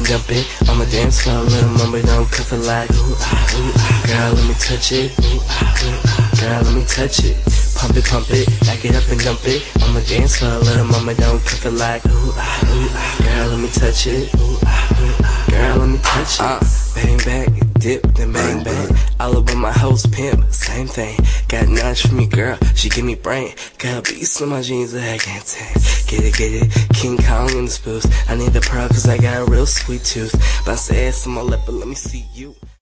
and jump it on the dance floor. Little mama don't cuff it like ooh ah ooh ah. Girl, let me touch it. Ooh ah ooh ah. Girl, let me touch it. Pump it, back it up and jump it on the dance floor. Little mama don't cuff it like ooh ah ooh ah. Girl, let me touch it. Ooh ah ooh ah. Girl, let me touch it. Bang back, dip, then bang bang. All over my house, pimp, same thing. Got knowledge for me, girl, she give me brain. Got beats on my jeans that I can't take. Get it, King Kong in the spoofs. I need the pearl cause I got a real sweet tooth. Bounce ass on my lip, but let me see you.